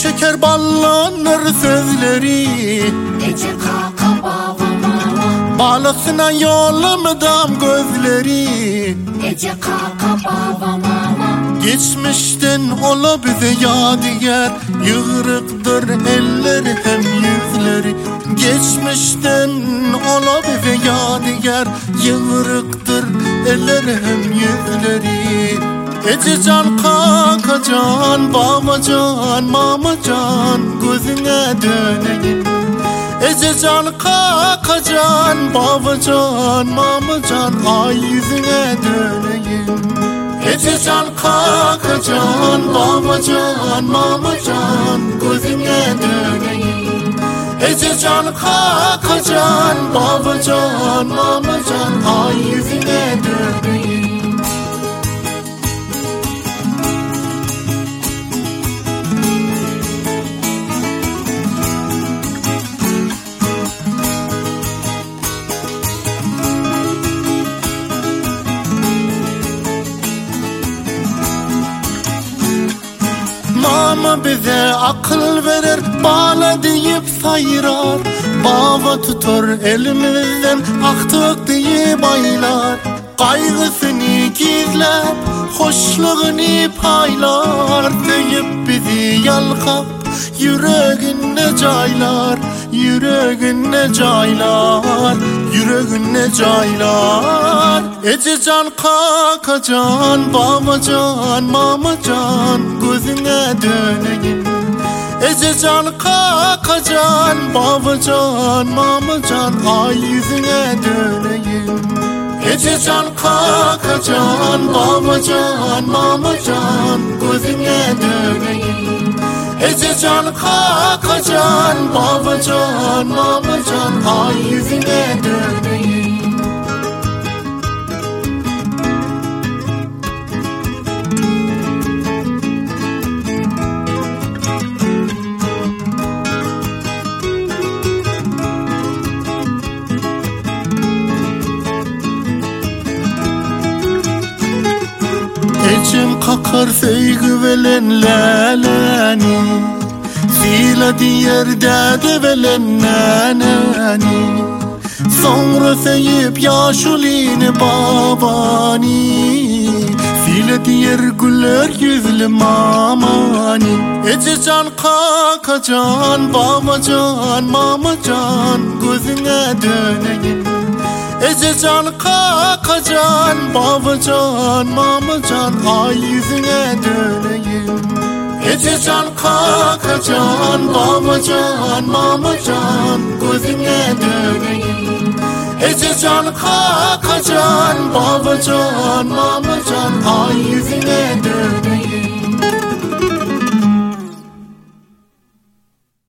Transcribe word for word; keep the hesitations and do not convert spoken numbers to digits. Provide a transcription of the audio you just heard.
şeker ballanır sözleri. Ece kaka baba mama, Bağlasına yolumdam gözleri. Ece kaka baba mama. Geçmişten ola bize yadigar, yığırıktır elleri hem yüzleri. Geçmişten ola bize yadigar, yığırıktır elleri hem yüzleri. Ece can kaka can, baba can, mama can, gözüne döneyim. Ece can kaka can, baba can, mama can, ay yüzüne döneyim. Ece can kaka can, baba can, mama can, gözüne döneyim. Ece can kaka can, baba can, mama can, ay yüzüne döneyim. Mama bize akıl verir, bağla deyip sayırar. Baba tutar elimizden, aktık deyip aylar. Kaygısını gizler, hoşluğunu paylar. Deyip bizi yalkap, yüreğine caylar. Yüreğine caylar, yüreğine caylar. Ece can kaka can, baba can, mama can, gözüne döneyim. Ece can kaka can, baba can, mama can, ay yüzüne döneyim. Ece can kaka can, baba can, mama can, gözüne döneyim. Ece can kaka can, baba can, mama can, ay yüzüne döneyim. Ecem kakar sevgi velen leleni, Zila diğer dede velen neneni. Sonra seyip yaşulini babani, Zila diğer güller yüzlü mamani. Ece can kaka can, baba can, mama can, gözüne döneyim. Ece can kaka can, baba can, mama can, ay yüzüne döneyim. Ece can kaka can, baba can, mama can, gözüne döneyim. Ece can kaka can, baba can, mama can, ay